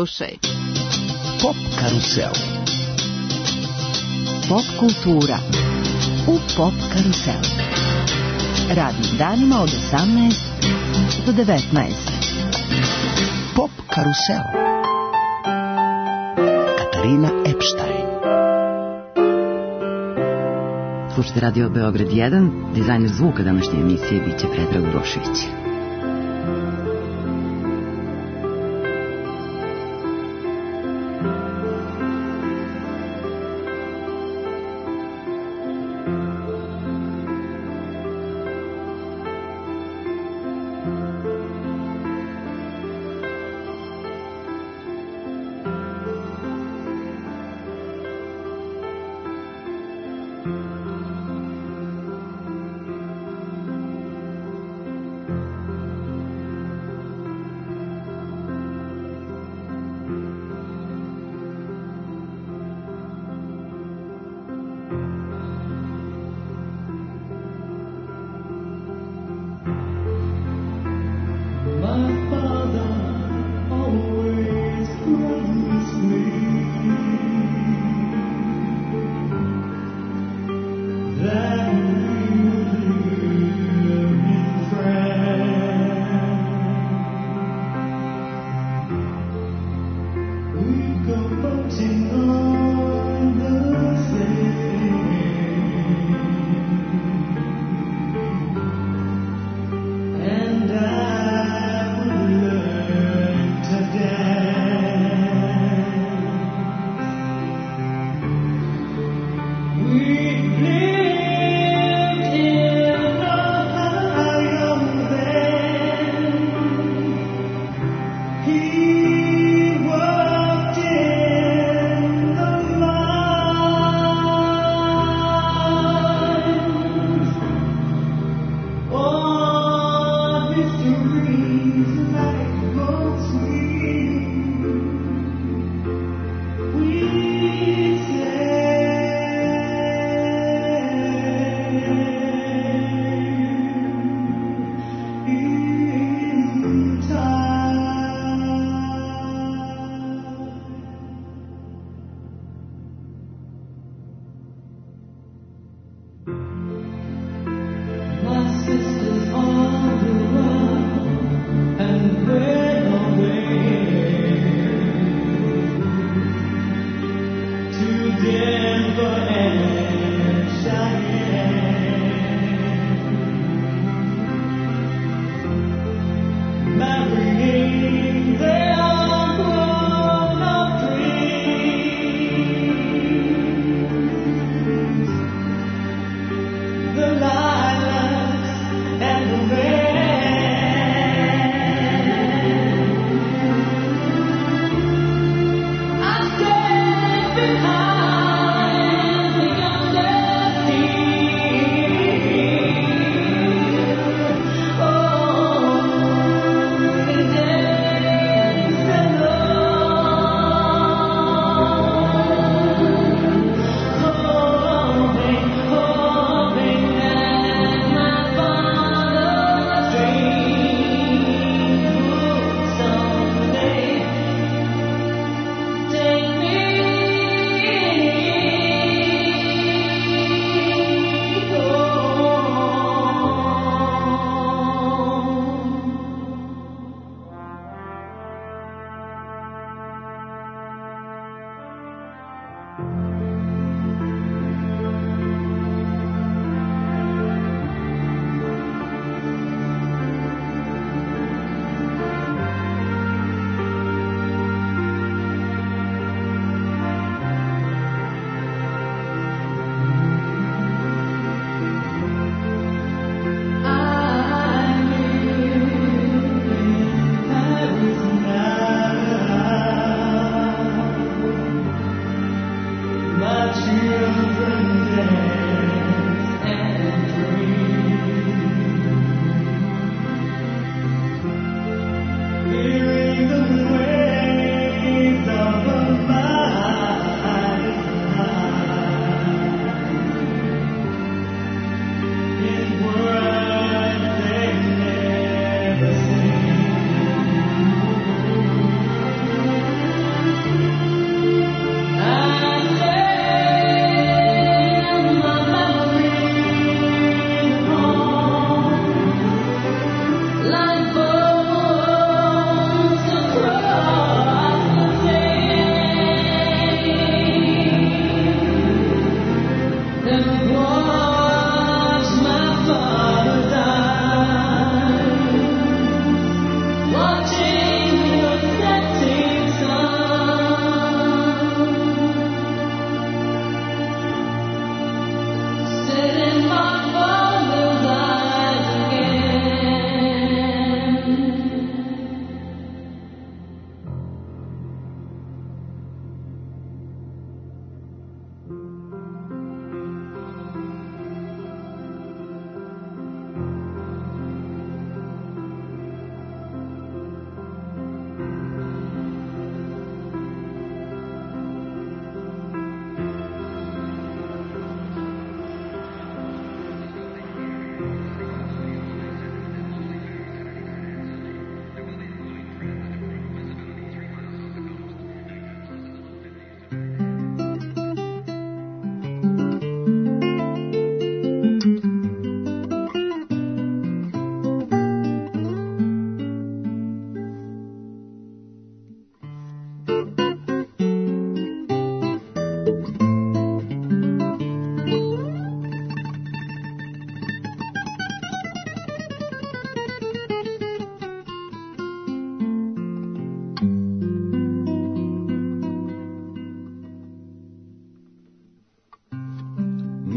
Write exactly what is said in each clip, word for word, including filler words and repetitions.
slušaj. Pop karusel. Pop kultura u Pop karuselu. Radnim danima od osamnaest do devetnaest. Pop karusel. Katarina Epštajn. Slušajte Radio Beograd jedan, dizajner zvuka današnje emisije biće Predrag Urošević.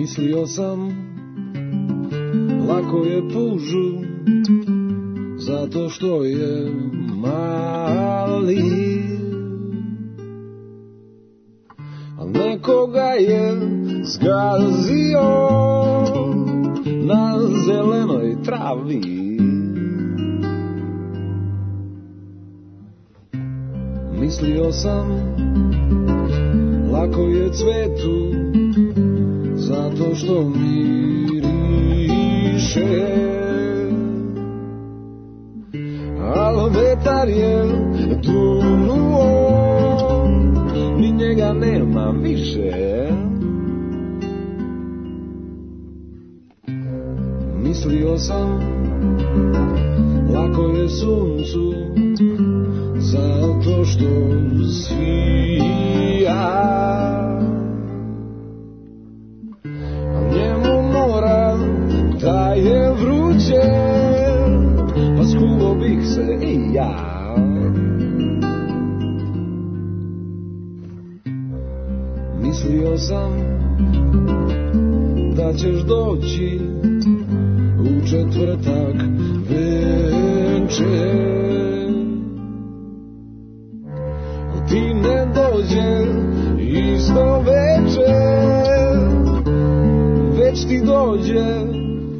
Mislio sam, lako je pužu, zato što je mali. Al nekoga je zgazio na zelenoj travi. Mislio sam, lako je cvetu, zato što miriše. Al vetar je dunuo, ni njega nema više. Mislio sam, lako je suncu, zato što svija. A njemu mora da je vruće, pa skuvo bih se i ja. Mislio sam da ćeš doći u četvrtak večer. Ti ne dođe isto večer, već ti dođe.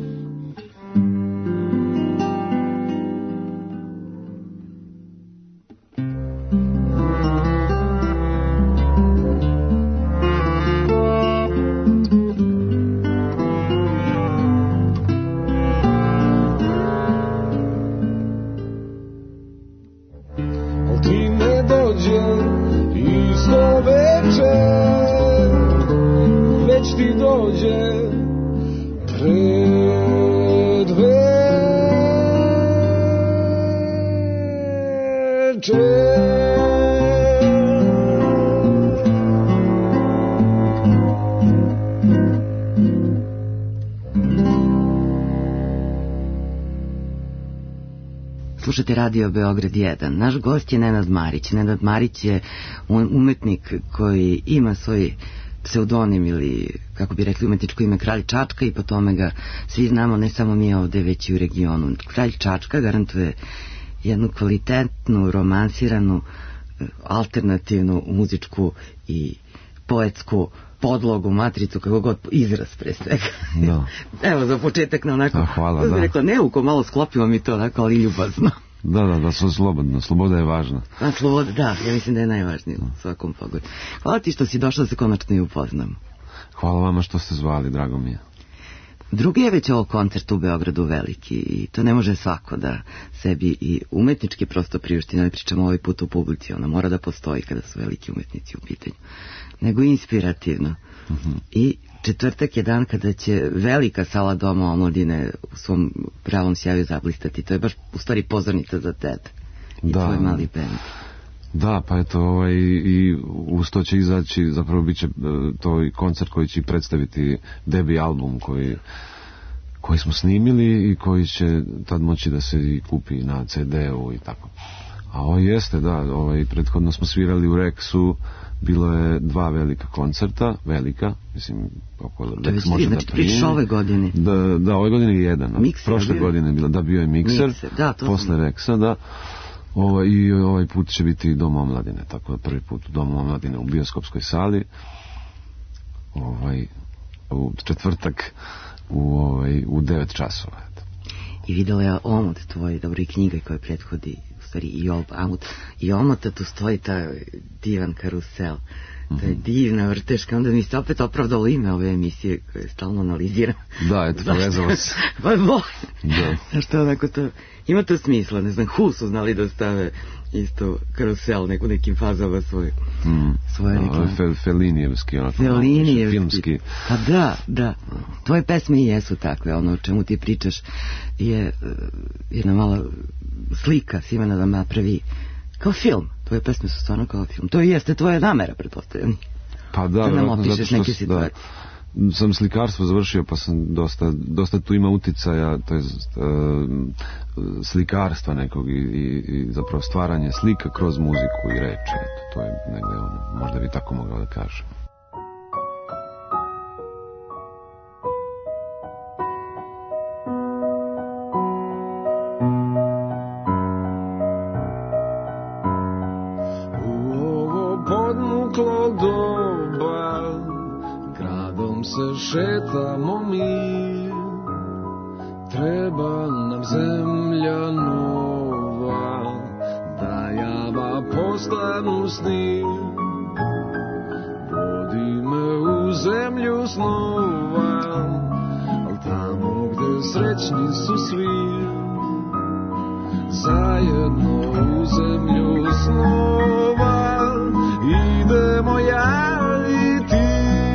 Slušate Radio Beograd jedan. Naš gost je Nenad Marić. Nenad Marić je umetnik koji ima svoj pseudonim ili, kako bi rekli, umetničko ime Kralj Čačka i po tome ga svi znamo, ne samo mi ovde, već i u regionu. Kralj Čačka garantuje jednu kvalitetnu, romansiranu, alternativnu muzičku i poetsku podlogu, matricu, kako god, izraz pre svega. Da. Evo, za početak na onako, da, hvala, da. Da. Rekla, neuko, malo sklopimo mi to onako, ali ljubazno. Da, da, da, su slobodno, sloboda je važna. A, sloboda, da, ja mislim da je najvažnije u svakom pogledu. Hvala ti što si došla da se konačno i upoznam. Hvala vama što ste zvali, drago mi je. Drugi je već ovo koncert u Beogradu veliki i to ne može svako da sebi i umetnički prosto priušti, ne pričamo ovaj put u publici, ona mora da postoji kada su veliki umetnici u pitanju, nego inspirativno. Uh-huh. I četvrtak je dan kada će velika sala Doma omladine u svom pravom sjaju zablistati. To je baš u stvari pozornica za tebe i da. Tvoj mali bend. Da, pa eto, ovaj, i uz to će izaći, zapravo bit će to i koncert koji će predstaviti debi album koji, koji smo snimili i koji će tad moći da se i kupi na ce de-u i tako. A ovo jeste, da, ovaj, prethodno smo svirali u Reksu, bilo je dva velika koncerta, velika, mislim, oko Reks može znači, da primi. Pričaš ove godine? Da, da, ove godine je jedan. Mikser, prošle bio? godine je bilo, da, bio je Mikser, Mikser da, posle sam... Reksa, da. Ovo, i ovaj put će biti Dom omladine, tako da prvi put u Domu omladine u bioskopskoj sali, ovaj, u četvrtak u, ovaj, u devet časova. I videla ja omot tvoj, dobro, i knjiga koja prethodi, u stvari i omot, i omota tu stoji ta divan karusel, to je divna vrteška, onda mi se opet opravdalo ime ove emisije koje stalno analiziram. Da, eto, povezalo se. Pa boj, da. Zašto onako to, ima to smisla, ne znam, Hu su znali da stave isto karusel neku nekim fazama svoje, mm. svoje reklame. Fel, Felinijevski, onako, Felinijevski, filmski. Pa da, da, tvoje pesme i jesu takve, ono o čemu ti pričaš je jedna mala slika svima da napravi kao film. Tvoje pesme su stvarno kao film. To i jeste tvoja namera, pretpostavljam. Pa da, da zato što neke situacije. Da, sam slikarstvo završio, pa sam dosta, dosta tu ima uticaja, to je uh, slikarstva nekog i, i, i zapravo stvaranje slika kroz muziku i reči. Eto, to je negde ono, možda bi tako mogao da kažem. se šetamo mi, treba nam zemlja nova, da java postanu sni. Vodi me u zemlju snova, al tamo gde srećni su svi, zajedno u zemlju snova idemo ja i ti.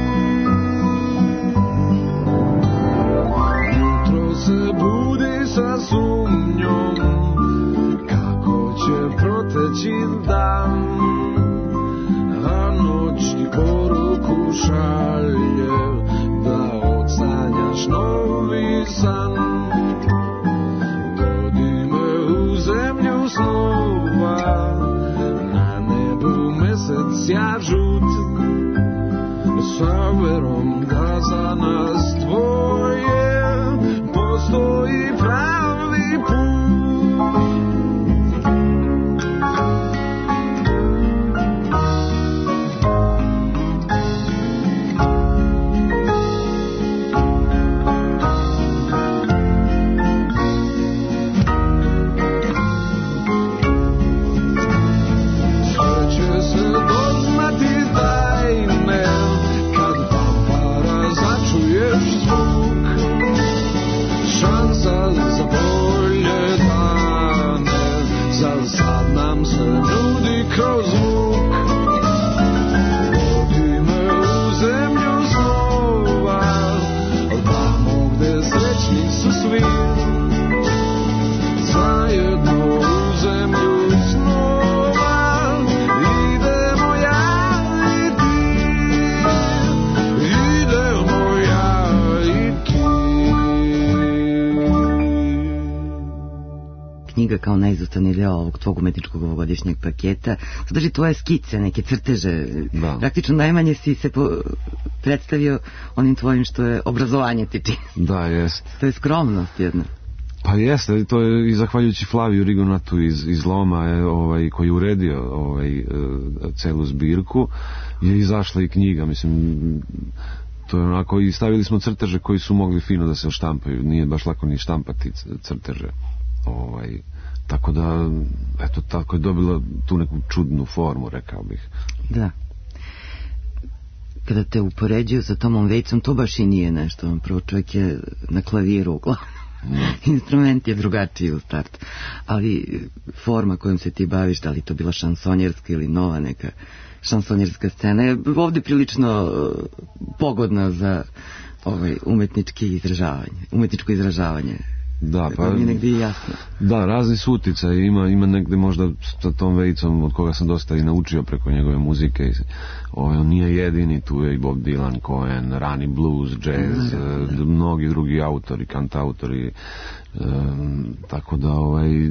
Jutro se budi sa sumnjom kako će proteći dan, a noć ti poruku šalje da odsanjaš novi san. Vodi me u zemlju snova, na nebu mesec ja žut, sa verom da za nas tvoje postoji pravi put. Knjiga kao neizostavni deo ovog tvog umetničkog ovogodišnjeg paketa sadrži tvoje skice, neke crteže. Da. Praktično najmanje si se po... predstavio onim tvojim što je obrazovanje ti čini. Da, jest. To je skromnost jedna. Pa jeste, to je i zahvaljujući Flaviju Rigonatu iz, iz Loma, je, ovaj, koji je uredio ovaj, celu zbirku, je izašla i knjiga, mislim, to je onako, i stavili smo crteže koji su mogli fino da se štampaju, nije baš lako ni štampati crteže. Ovaj, tako da, eto, tako je dobila tu neku čudnu formu, rekao bih. Da. Kada te upoređuju sa Tomom Vejcom, to baš i nije nešto. Prvo, čovjek je na klaviru uglavnom. Mm. Instrument je drugačiji u startu. Ali forma kojom se ti baviš, da li to bila šansonjerska ili nova neka šansonjerska scena, je ovdje prilično pogodna za ovaj umetnički izražavanje, umetničko izražavanje. Da, pa, mi je negdje jasno. Da, razni su uticaji, ima, ima negdje možda sa Tom Vejcom, od koga sam dosta i naučio preko njegove muzike. Ovaj, on nije jedini, tu je i Bob Dylan, Cohen, rani blues, jazz, da, da, da. mnogi drugi autori, kantautori, e, tako da ovaj,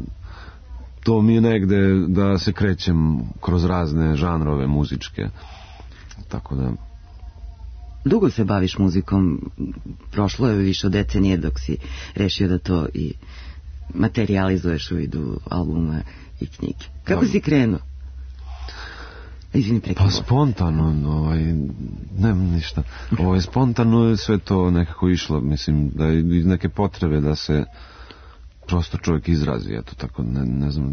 to mi je negdje da se krećem kroz razne žanrove muzičke, tako da... Dugo se baviš muzikom, prošlo je više od decenije dok si rešio da to i materializuješ u vidu albuma i knjige. Kako da. si krenuo? Izvini, pa spontano, ovaj, nema ništa. Ovaj, spontano je sve to nekako išlo, mislim, da je iz neke potrebe da se prosto čovjek izrazi, eto tako, ne, ne znam,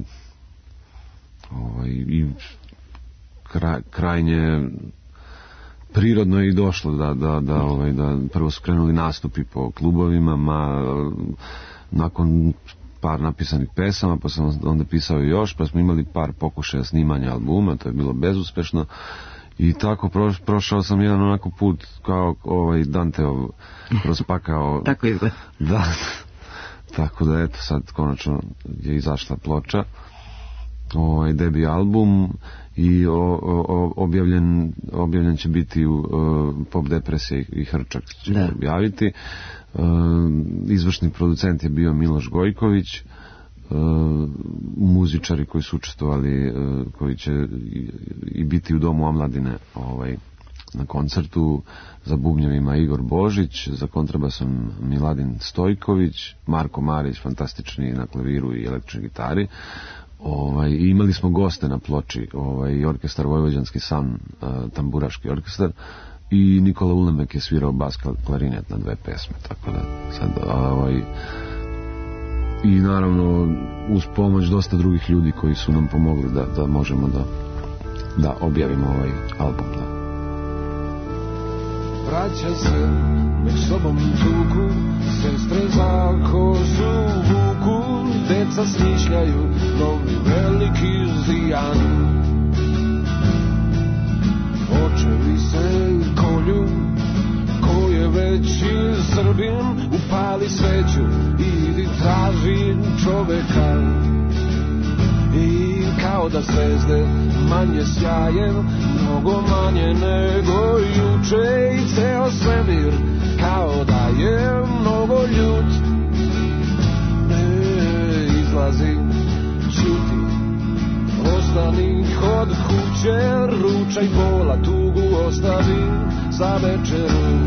ovaj, i kraj, krajnje prirodno je i došlo da, da, da, ovaj, da prvo su krenuli nastupi po klubovima, ma nakon par napisanih pesama, pa sam onda pisao još, pa smo imali par pokušaja snimanja albuma, to je bilo bezuspešno i tako pro, prošao sam jedan onako put kao ovaj Danteov kroz pakao. Tako izgleda. Da, tako da eto sad konačno je izašla ploča, ovaj debi album i o, o, objavljen, objavljen će biti u uh, Pop Depresija i Hrčak će da. objaviti. Uh, izvršni producent je bio Miloš Gojković, uh, muzičari koji su učestvovali, uh, koji će i, i biti u Domu omladine ovaj, na koncertu, za bubnjevima Igor Božić, za kontrabasom Miladin Stojković, Marko Marić, fantastični na klaviru i električnoj gitari. Ovaj, imali smo goste na ploči, ovaj, orkestar Vojvođanski san, uh, tamburaški orkestar, i Nikola Ulemek je svirao bas klarinet na dve pesme, tako da sad ovaj i naravno uz pomoć dosta drugih ljudi koji su nam pomogli da, da možemo da da objavimo ovaj album. Da. Braća se među sobom tuku, sestre za kožu vuku, deca smišljaju novi veliki zijan. Očevi se kolju, ko je veći Srbin, upali sveću i idi traži čoveka. I kao da zvezde manje sjaje, mnogo manje nego juče, i ceo svemir kao da je mnogo ljut. Ne izlazi, ćuti, ostani kod kuće, ručaj bola, tugu ostavi za večeru.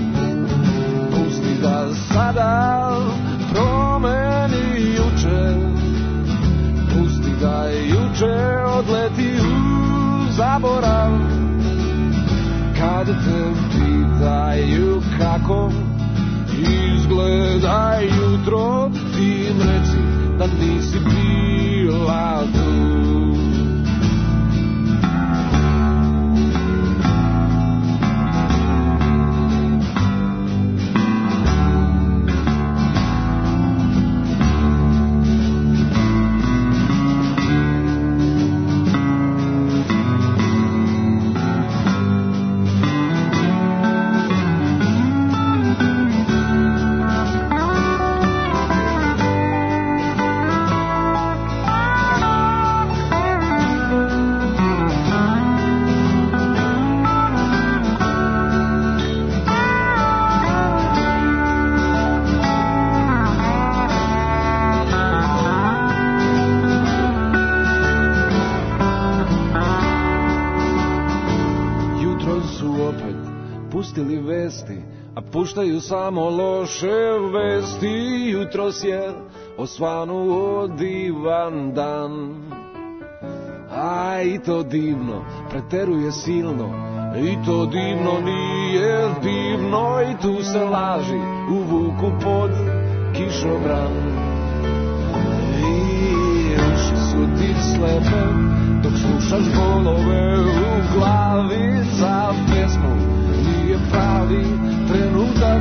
Pusti da sada promeni juče, pusti da juče odleti u zaborav. Kad te pitaju kako izgleda jutro, ti im reci da nisi bila tu. Puštaju samo loše vesti, jutros je osvanuo divan dan. A i to divno preteruje silno, i to divno nije divno, i tu se laži uvuku pod kišobran. I uši su ti slepe dok slušaš bolove u glavi, za pesmu nije pravi trenutak.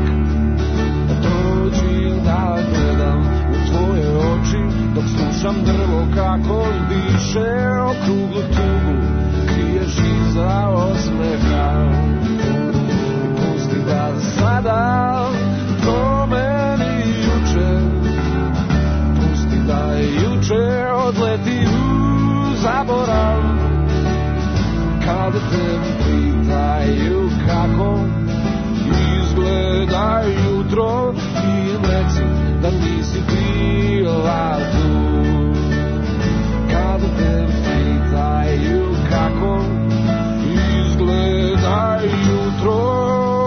Dođi da gledam u tvoje oči dok slušam drvo kako diše, okruglu tugu kriješ iza osmeha. Pusti da sada promeni juče, pusti da juče odleti u zaborav. Kad te pitaju kako izgleda jutro, ti im reci da nisi bila tu. Kad te pitaju kako izgleda jutro,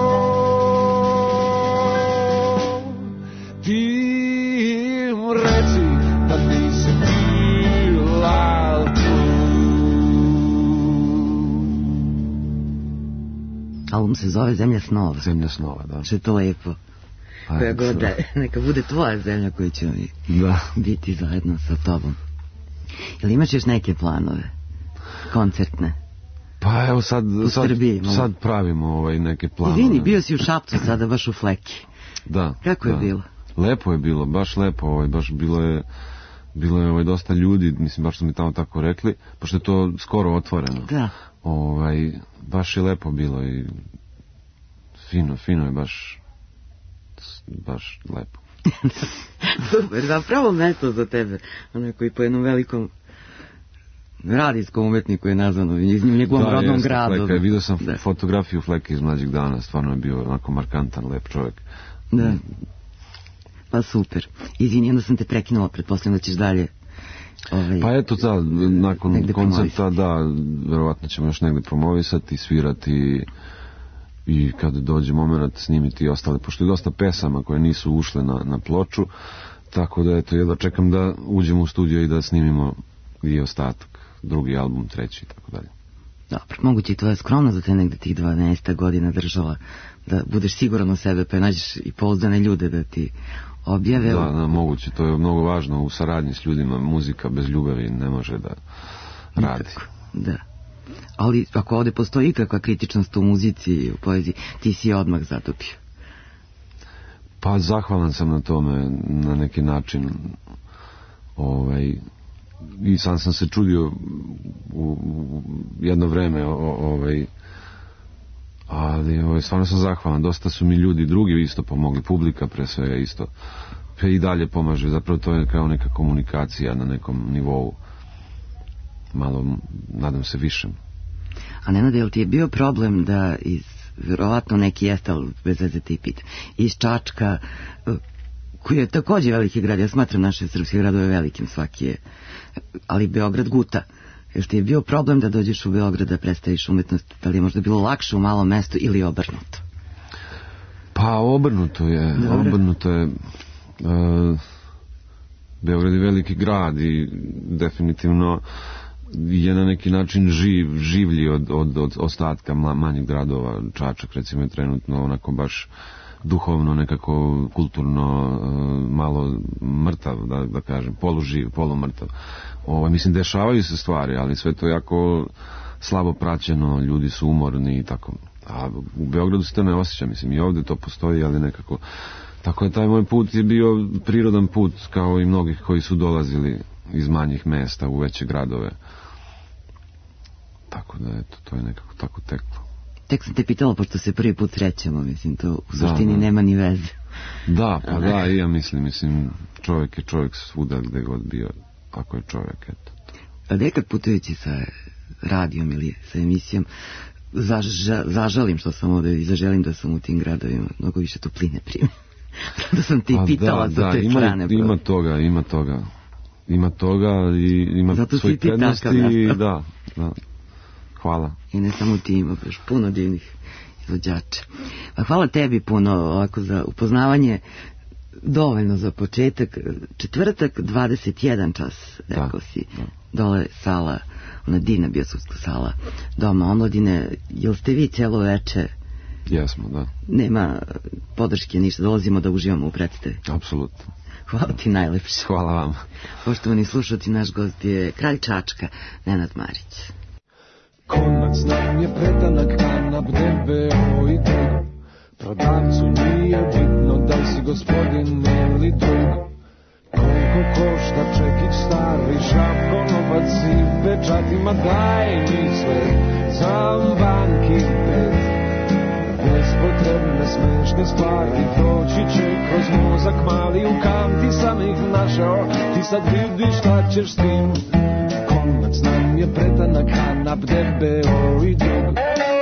ti im reci da nisi bila tu. Album se zove Zemlja snova. Zemlja snova, da. Što je to lepo. Koja god da, neka bude tvoja zemlja koju ćemo mi da. biti zajedno sa tobom. Jel imaš još neke planove? Koncertne? Pa evo sad, sad, Srbiji, sad pravimo ovaj neke planove. Izvini, bio si u Šapcu sada baš u Fleki. Da. Kako je da. bilo? Lepo je bilo, baš lepo, ovaj, baš bilo je bilo je ovaj, dosta ljudi, mislim baš su mi tamo tako rekli, pošto je to skoro otvoreno. Da. Ovaj, baš je lepo bilo i fino, fino je baš baš lepo. Super, zapravo mesto za tebe, onaj koji po jednom velikom radijskom umetniku je nazvano, iz njegovom da, rodnom jeste, gradu. Fleka. Vidio sam da. fotografiju Fleke iz mlađih dana, stvarno je bio onako markantan, lep čovjek. Da. Pa super. Izvini, onda sam te prekinula, pretpostavljam da ćeš dalje. Ovaj, pa eto, da, nakon koncerta, da, verovatno ćemo još negde promovisati, svirati i kad dođe moment snimiti i ostale, pošto je dosta pesama koje nisu ušle na, na ploču, tako da eto, jedva čekam da uđemo u studio i da snimimo i ostatak, drugi album, treći i tako dalje. Dobro, moguće i tvoja skromnost da te negde tih dvanaest godina držala, da budeš siguran u sebe, pa nađeš i pouzdane ljude da ti objave. Da, da, moguće, to je mnogo važno u saradnji s ljudima, muzika bez ljubavi ne može da radi. Nikako, da. Ali ako ovde postoji ikakva kritičnost u muzici i u poeziji, ti si je odmah zatopio. Pa zahvalan sam na tome, na neki način. Ovaj, i sam sam se čudio u, u jedno vreme, o, ovaj, ali ovaj, stvarno sam zahvalan. Dosta su mi ljudi drugi isto pomogli, publika pre svega isto. Pa i dalje pomaže, zapravo to je kao neka komunikacija na nekom nivou. Malo, nadam se, višem. A Nenade, jel ti je bio problem da iz, verovatno neki jeste, ali bez veze ti pita, iz Čačka, koji je takođe veliki grad, ja smatram naše srpske gradove velikim, svaki je, ali Beograd guta. Jel ti je bio problem da dođeš u Beograd da predstaviš umetnost, da li je možda bilo lakše u malom mestu ili obrnuto? Pa obrnuto je, Dobre. obrnuto je. Uh, Beograd je veliki grad i definitivno je na neki način živ, življi od, od, od ostatka manjih gradova. Čačak recimo je trenutno onako baš duhovno, nekako kulturno malo mrtav, da, da kažem, poluživ, polumrtav. Ovo, mislim, dešavaju se stvari, ali sve to jako slabo praćeno, ljudi su umorni i tako. A u Beogradu se to ne osjeća, mislim, i ovde to postoji, ali nekako. Tako je, taj moj put je bio prirodan put, kao i mnogih koji su dolazili iz manjih mesta u veće gradove. Tako da, eto, to je nekako tako teklo. Tek sam te pitala, pošto se prvi put srećemo, mislim, to u suštini da, da. nema ni veze. Da, pa da, i ja mislim, mislim, čovjek je čovjek svuda gde god bio, ako je čovjek, eto. A nekad putujući sa radijom ili sa emisijom, zaža, zažalim što sam ovde i zaželim da sam u tim gradovima, mnogo više topline prime. Da sam ti pitala da, sa da, te ima, strane. Ima toga, ima toga. Ima toga i ima svoje prednosti i da, da. Hvala. I ne samo ti, ima baš puno divnih izvođača. Pa hvala tebi puno ovako za upoznavanje. Dovoljno za početak. Četvrtak, dvadeset jedan čas, rekao si. Da. Dole sala, ona divna biosudska sala Doma omladine. Jel ste vi celo veče? Jesmo, da. Nema podrške, ništa, dolazimo da uživamo u predstavi. Apsolutno. Hvala ti najlepše. Hvala vam. Poštovani slušalci, naš gost je kralj Čačka, Nenad Marić. Konac nam je pretanak, kanap debeo i drug. Prodavcu nije bitno da li si gospodin ili drug. Koliko košta čekić stari, šapko, novac i pečatima, daj mi sve za banki bez. Bespotrebne smešne stvari proći će kroz mozak mali, u kanti sam ih našao, ti sad vidiš šta ćeš s tim. Konac nam je pretanak, kanap debeo i drug.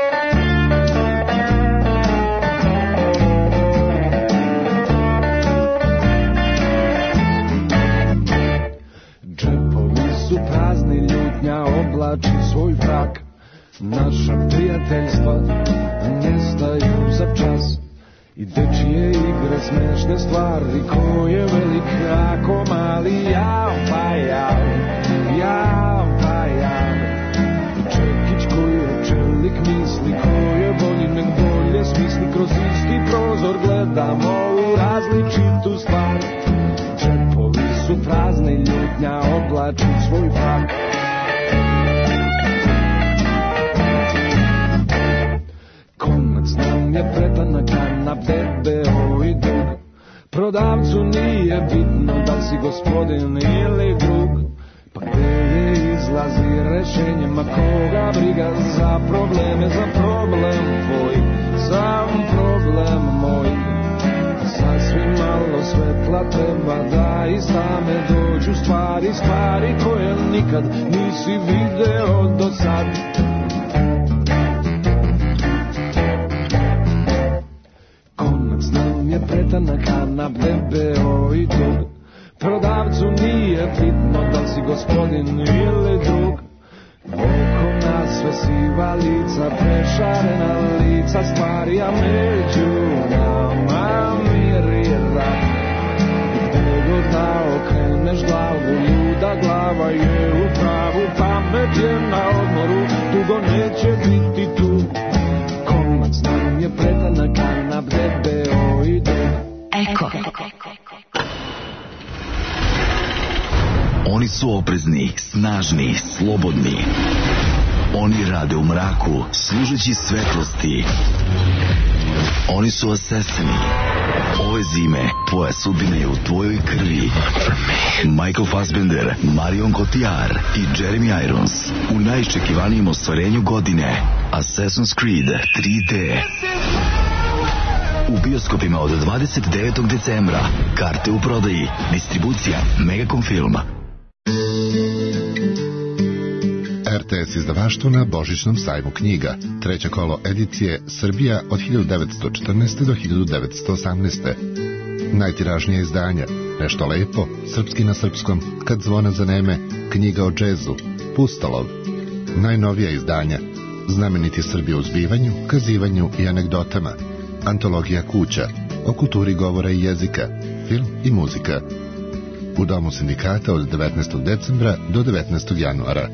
Džepovi su prazni, ljutnja oblači svoj frak. Naša prijateljstva nestaju za čas. I dečije igre, smešne stvari, ko je velik, ako mali, jav pa jav, jav pa jav. Čekić koji je čelik misli, ko je bolji, nek bolje smisli, kroz isti prozor gledamo u različitu stvar. Džepovi su prazni, ljutnja oblači svoj frak. Konac nam je pretanak, kanap debeo i drug. Prodavcu nije bitno da li si gospodin ili drug. Pa gde je izlazi rešenje, ma koga briga za probleme, za problem tvoj, sam problem moj. Sasvim malo svetla treba da iz tame dođu stvari, stvari koje nikad nisi video do sad. Nam je pretanak, kanap debeo i drug. Prodavcu nije bitno da li si gospodin ili drug. Oko nas sve siva lica, prešarena lica stvari, a među nama mirira. I gde god da okreneš glavu, luda glava je u pravu, pamet svet je na odmoru, dugo neće biti tu. Komac nam je pretanak, kanap, debeo. Eko. Oni su oprezni, snažni, slobodni. Oni rade u mraku, služeći svetlosti. Oni su asesini. Ove zime tvoja sudbina je u tvojoj krvi. Michael Fassbender, Marion Cotillard i Jeremy Irons u najiščekivanijem ostvarenju godine, Assassin's Creed tri D. U bioskopima od dvadeset devetog decembra. Karte u prodaji. Distribucija Megacom Film. R T S izdavaštvo na Božićnom sajmu knjiga. Treće kolo edicije Srbija od hiljadu devetsto četrnaeste. do hiljadu devetsto osamnaeste. Najtiražnije izdanja Nešto lepo, Srpski na srpskom, Kad zvona zaneme, Knjiga o džezu, Pustolov. Najnovija izdanja Znameniti Srbi u zbivanju, kazivanju i anegdotama, Antologija kuća, o kulturi govora i jezika, film i muzika. U Domu sindikata od devetnaestog decembra do devetnaestog januara.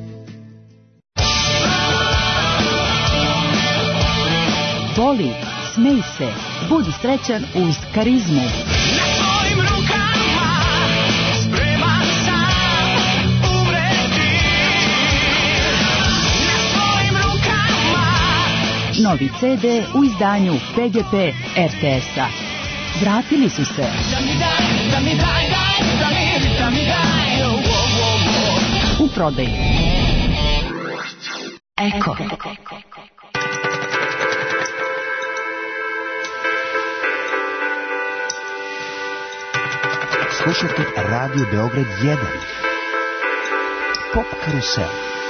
Voli, smej se, budi srećan uz Karizmu. Na svojim rukama spreman sam umreti. Na svojim rukama. Novi C D u izdanju P G P R T S-a. Vratili su se. Da mi daj, da mi daj, daj, da mi, da mi daj. Oh, oh, oh. U prodaji. Eko. Slušajte Radio Beograd jedan. Pop Karusel.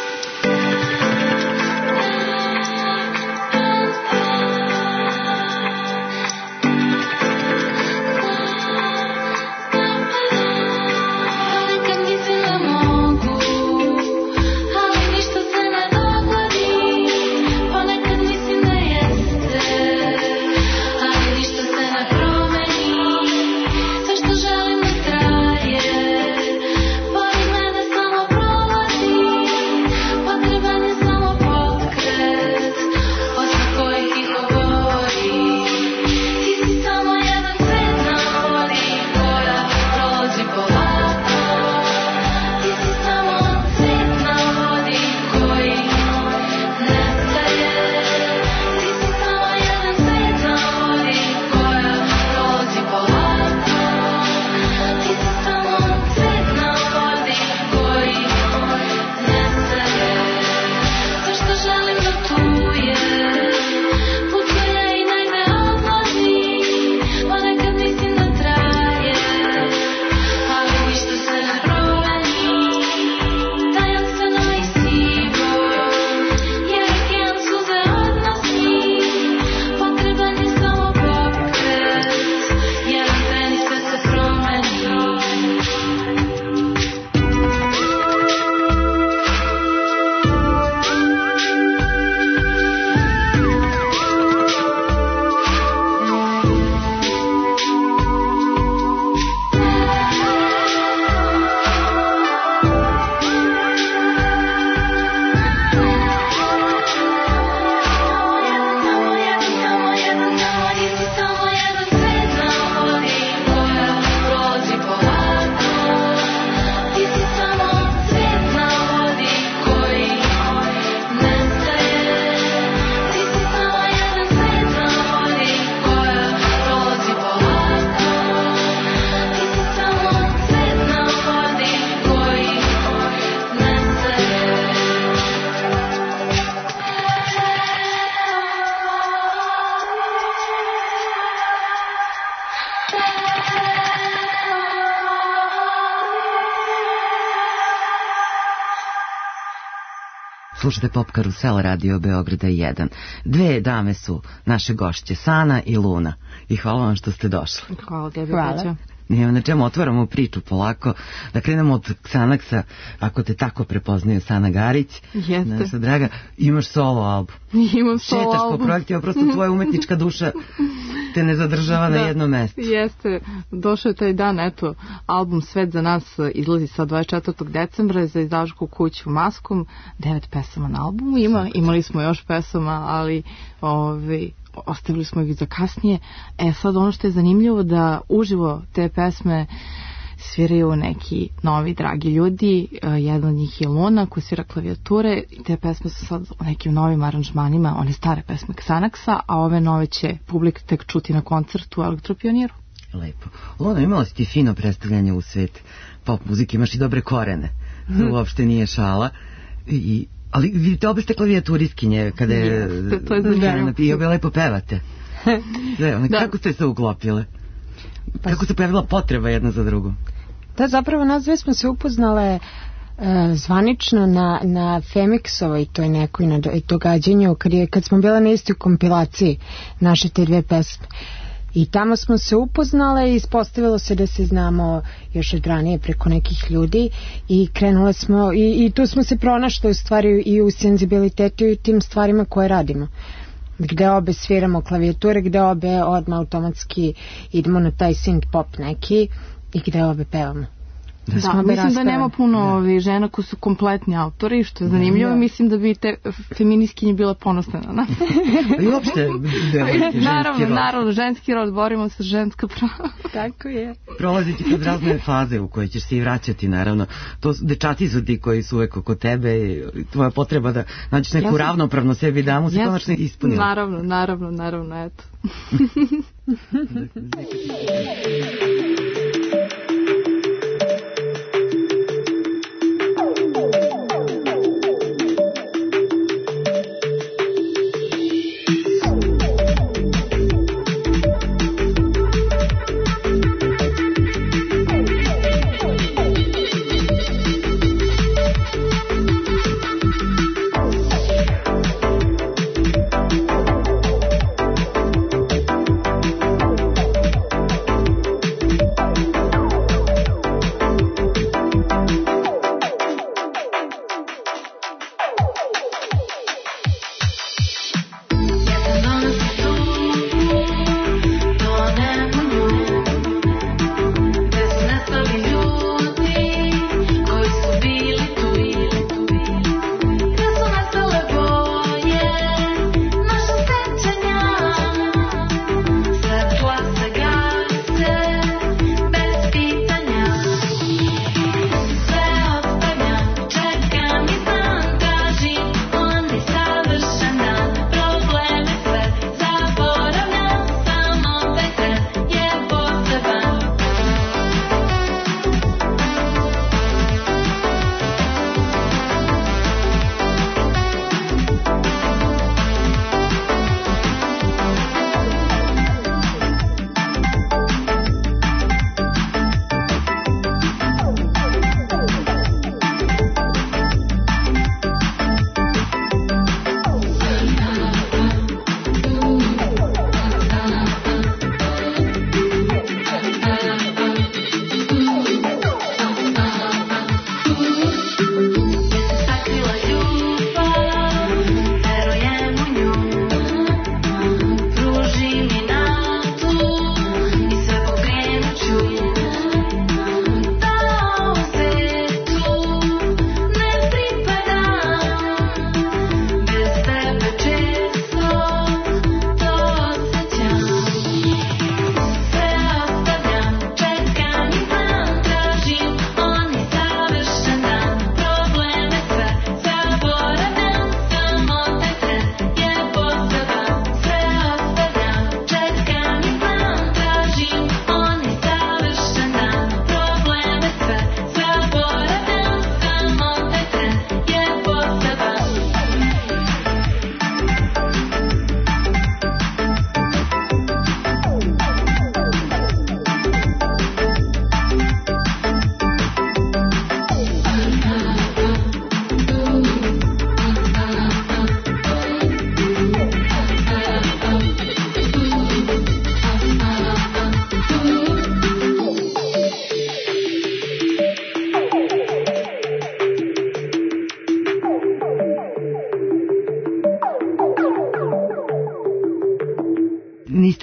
Slušajte Pop Karusel, Radio Beograda jedan. Dve dame su naše gošće, Sana i Luna. I hvala vam što ste došli. Hvala tebi, Hvala. Peća. Nema na čemu, otvaramo priču polako. Da krenemo od Xanaxa, ako te tako prepoznaju Sana Garić. Jeste. Naša draga, imaš solo album. Imam solo album. Šetaš po projektima, prosto tvoja umetnička duša te ne zadržava da, na jednom mestu. Jeste, došao je taj dan, eto, album Svet za nas izlazi sa dvadeset četvrtog decembra za izdavačku kuću Maskom, devet pesama na albumu ima, imali smo još pesama, ali ovi, ostavili smo ih za kasnije. E sad ono što je zanimljivo da uživo te pesme sviraju neki novi dragi ljudi, jedan od njih je Luna koji svira klavijature i te pesme su sad u nekim novim aranžmanima, one stare pesme Xanaxa, a ove nove će publika tek čuti na koncertu u Elektropioniru. Lepo. Luna, imala si ti fino predstavljanje u svet pop muzike, imaš i dobre korene, to uopšte nije šala. I, ali vidite, obe ste klavijaturiskinje kada je... Jeste, to je zanimljivo. I obe lepo pevate. Da, one, da. Kako ste se uklopile? Pa, kako se pojavila potreba jedna za drugu? Da, zapravo nas dve smo se upoznale e, zvanično na, na Femixovoj toj nekoj na događanju kad, je, kad smo bile na istoj kompilaciji naše te dve pesme. I tamo smo se upoznale i ispostavilo se da se znamo još od ranije preko nekih ljudi i krenule smo i, i tu smo se pronašli u stvari i u senzibilitetu i u tim stvarima koje radimo. Gde obe sviramo klavijature, gde obe odmah automatski idemo na taj synth pop neki i gde obe pevamo. Da, da mislim raspeve. Da nema puno da. Ovi žena koji su kompletni autori, što je zanimljivo, da. Mislim da bi te feminiskinje bila ponosna na nas. I uopšte naravno, naravno, ženski rod, borimo se ženska prava. Tako je. Prolaziti kroz razne faze u koje ćeš se i vraćati, naravno. To dečaci su ti koji su uvek oko tebe i tvoja potreba da nađeš neku ja sam... ravnopravno sebi damu se konačno ispunila. Naravno, naravno, naravno, eto.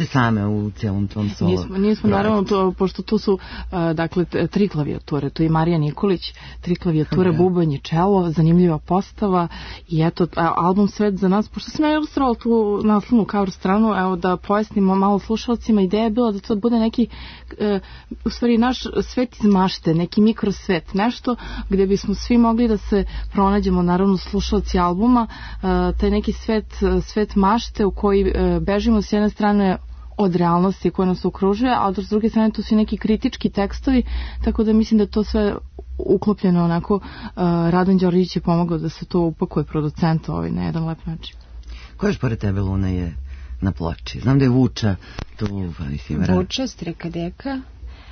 same u cijelom tom solo? Nismo, nismo naravno, to, pošto tu su uh, dakle tri klavijature, tu je Marija Nikolić, tri klavijature, bubanj i čelo, zanimljiva postava i eto, album Svet za nas, pošto sam ja ilustrovala tu naslovnu cover stranu, evo da pojasnimo malo slušalcima, ideja je bila da to bude neki uh, u stvari naš svet iz mašte, neki mikrosvet, nešto gde bismo svi mogli da se pronađemo, naravno slušalci albuma, uh, taj neki svet, svet mašte u koji uh, bežimo s jedne strane od realnosti koja nas okružuje, a s druge strane tu su i neki kritički tekstovi, tako da mislim da to sve uklopljeno onako, uh, Radan Đorđević je pomogao da se to upakuje producent ovaj, na jedan lep način. Ko još pored tebe, Luna, je na ploči? Znam da je Vuča tu, mislim, Vuča, Streka Deka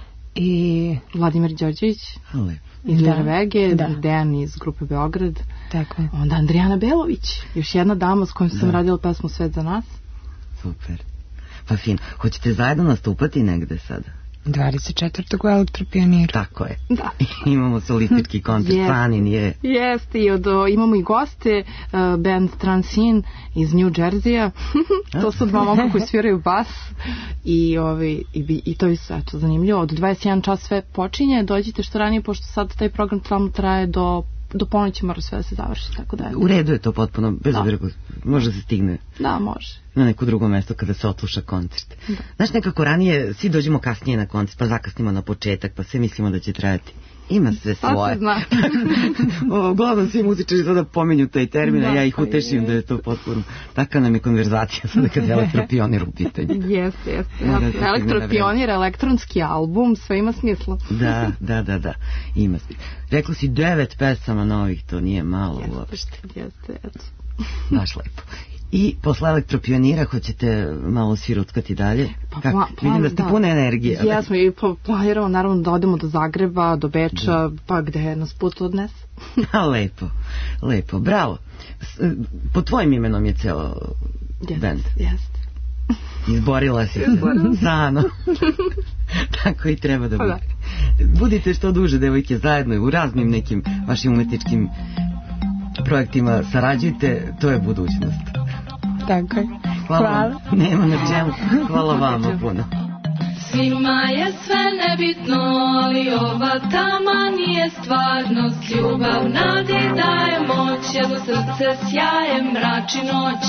i Vladimir Đorđević iz Lervege, da. Dejan iz grupe Beograd, tako je. Onda Andrijana Belović, još jedna dama s kojom sam da. radila pesmu Svet za nas. Super. Pa fin, hoćete zajedno nastupati negde sada? dvadeset četvrtog u Elektropionieru. Tako je. Da. Imamo solistički koncert, yes. Planin je. Jeste, i od, imamo i goste, uh, band Transin iz New Jersey-a. To su dva momka koji sviraju bas i, ovi, i, i to je sve to zanimljivo. Od dvadeset jedan čas sve počinje, dođite što ranije, pošto sad taj program tamo traje do do ponoći mora sve da se završi, tako da je. U redu je to potpuno, bez da. obzira, može se stigne. Da, može. Na neko drugo mesto kada se otluša koncert. Da. Znaš, nekako ranije svi dođemo kasnije na koncert, pa zakasnimo na početak, pa sve mislimo da će trajati. Ima sve svoje. Pa se zna. Uglavnom svi muzičari sada pomenju taj termin, a ja ih utešim da je to potpuno. Taka nam je konverzacija sada kada je Elektropionir u pitanju. Jeste, jeste. Elektropionir, elektronski album, sve ima smisla. Da, da, da, da. Ima smisla. Rekla si devet pesama novih, to nije malo jeste, uopšte. Jeste, eto. Baš lepo. I posle Elektropionira hoćete malo sirutkati dalje? Pa, Kako? Plan, Vidim da ste da. Pune energije. Jesmo i planiramo naravno da odemo do Zagreba, do Beča, da. Pa gde nas put odnese. Lepo, lepo, bravo. Po tvojim imenom je celo yes, band. Jeste. Izborila si se. Stano. Tako i treba da bude. Da. Budite što duže, devojke, zajedno u raznim nekim vašim umetničkim projektima sarađujte, to je budućnost. Tako je. Hvala. Hvala. Nema na čemu. Hvala vama puno. Svima je sve nebitno, ali ova tama nije stvarnost. Ljubav nadi daje moć, jedno srce sjaje mrači noć.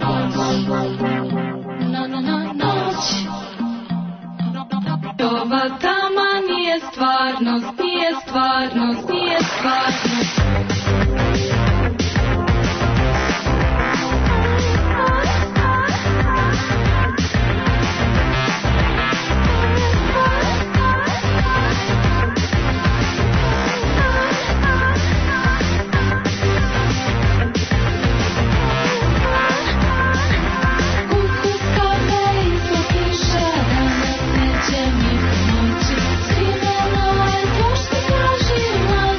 Na, na, na, noć. Ova tama nije stvarnost, nije stvarnost, nije stvarnost. Svima noj, to što tražim,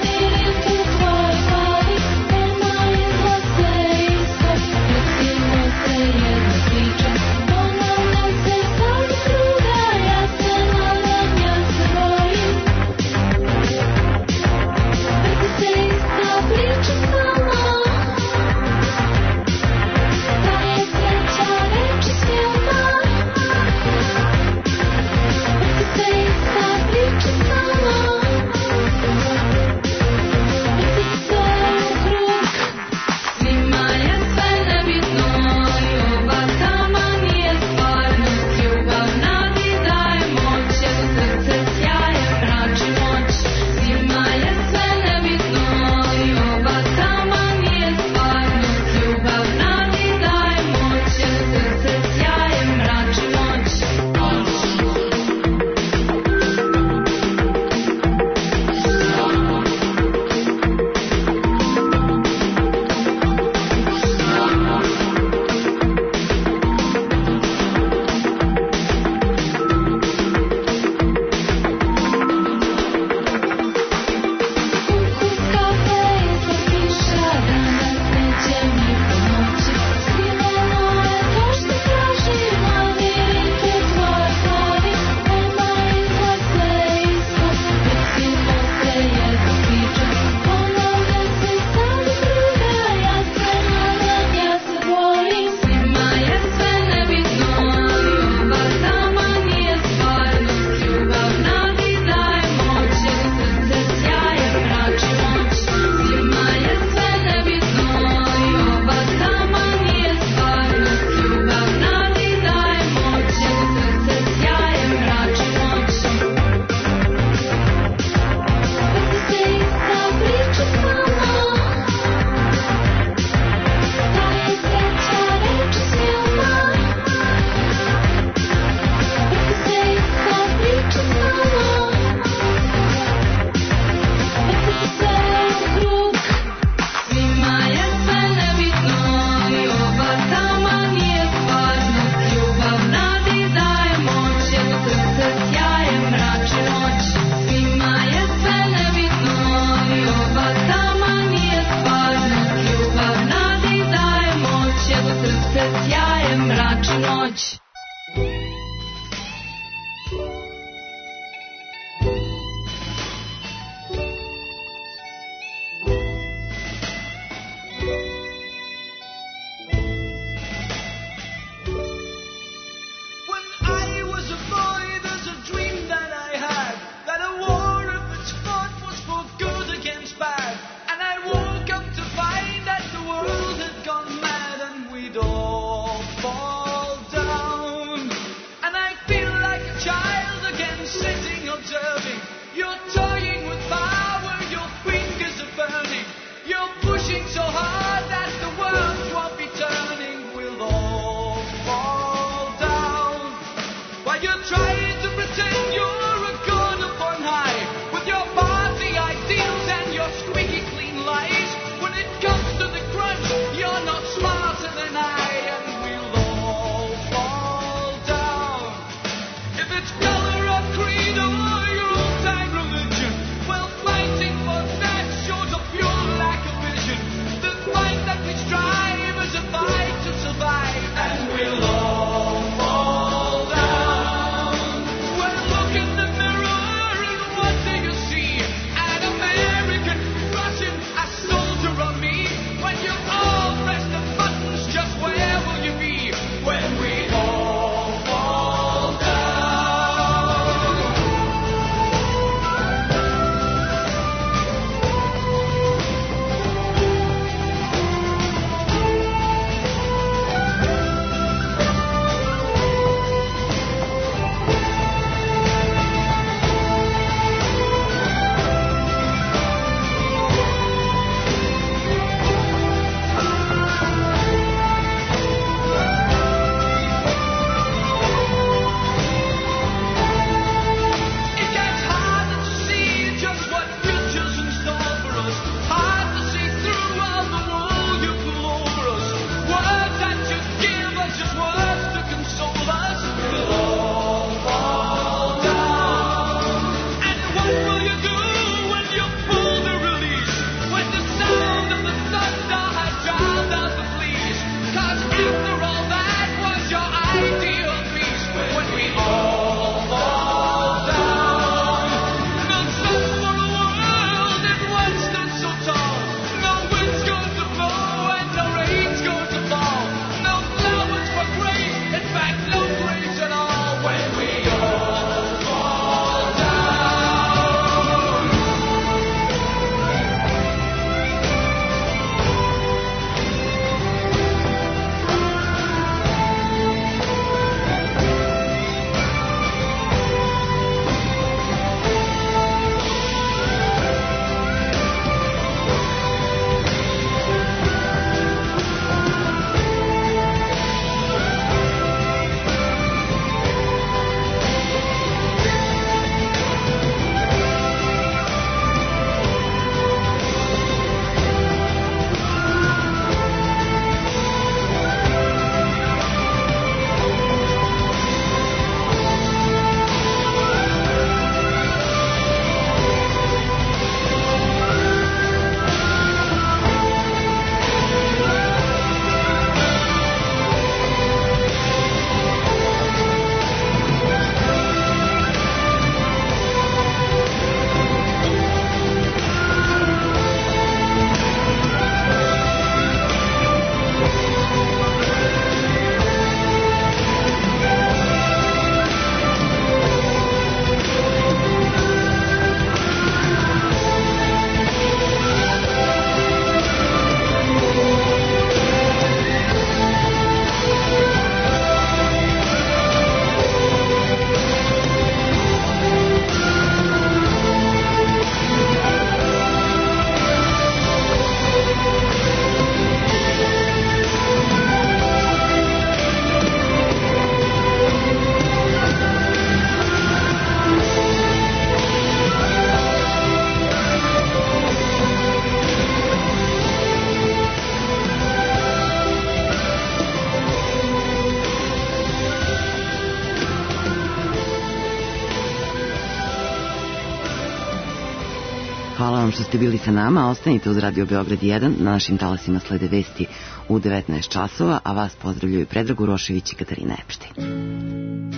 Hvala vam što ste bili sa nama. Ostanite uz Radio Beograd jedan. Na našim talasima slede vesti u devetnaest časova, a vas pozdravljaju Predrag Urošević i Katarina Epštajn.